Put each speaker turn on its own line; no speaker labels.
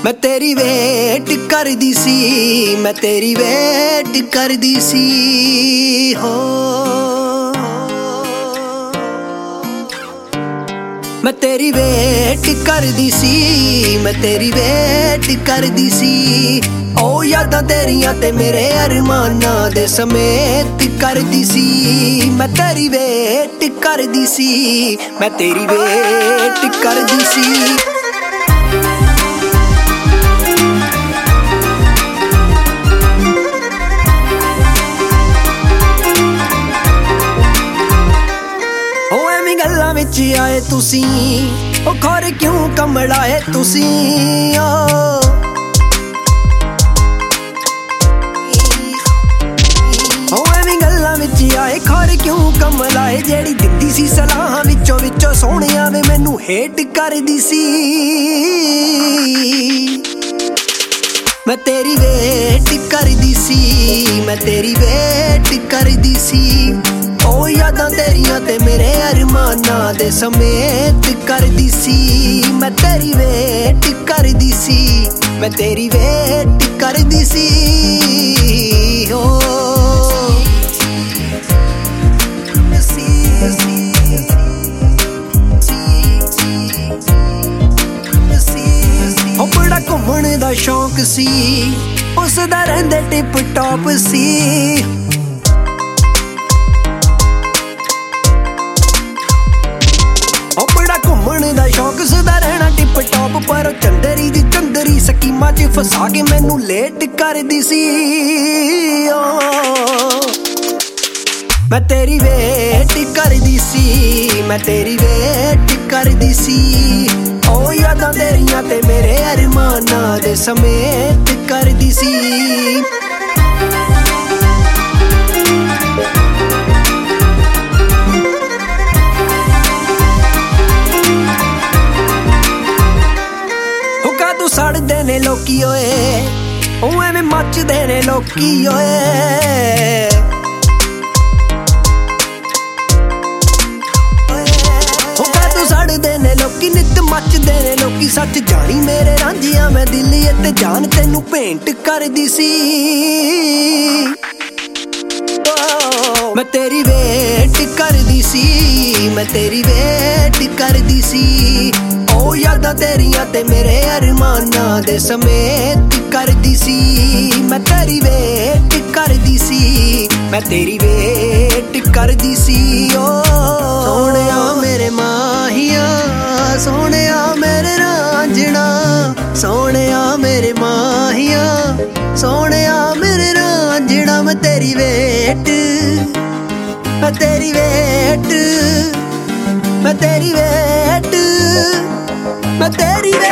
मैं तेरी वेट करदी सी, मैं तेरी वेट करदी सी हो। मैं तेरी वेट करदी सी, मैं तेरी वेट करदी सी। ओ यादां तेरियां ते मेरे अरमानां दे समेत करदी सी। मैं तेरी वेट करदी सी, मैं तेरी वेट करदी सी। गल्लां विच आए तुसी ओ खौर क्यों कमलाए तुसी ओ एवें गल्लां विच आए खौर क्यों कमलाए। जेड़ी दिंदी सी सलाहां विचों विचों सोहणिया वे मैनू हेट करदी सी। मैं तेरी वेट करदी सी, मैं तेरी वेट करदी सी। ओ यादां तेरियां ते मेरे अरमानां दे समेत करदी सी। मैं तेरी वेट करदी सी, मैं तेरी वेट करदी सी हो। ओ बड़ा घूमण दा शौक सी, उसदा रहिंदे टिप टॉप सी। घूमण दा शौक सदा रहना टिप टॉप, पर चंदरी दी चंदरी स्कीमां च फसा के मैनू लेट करदी सी। मैं तेरी वेट करदी सी, मैं तेरी वेट करदी सी। ओ यादां तेरियां ते मेरे अरमानां दे समेत करदी सी। सड़दे ने लोकी ओए, ओ एवें मचदे ने लोकी ओए। ओ कदों सड़दे ने लोकी, नित मचदे ने लोकी। सच जानी मेरे रांझिया मैं दिल ते जान तेनू भेंट करदी सी। मैं तेरी वेट करदी सी, मैं तेरी वेट करदी सी। ओ यादां तेरियां ते मेरे अरमानां दे समेत करदी सी। मैं तेरी वेट करदी सी, मैं तेरी वेट करदी सी ओ। सोहणिया मेरे माहिया, सोहणिया मेरे रांझणा, सोहणिया मेरे माहिया, सोहणिया मेरे रांझणा। मैं तेरी वेट, मैं तेरी वेट, मैं तेरी वेट, मैं तेरी वेट।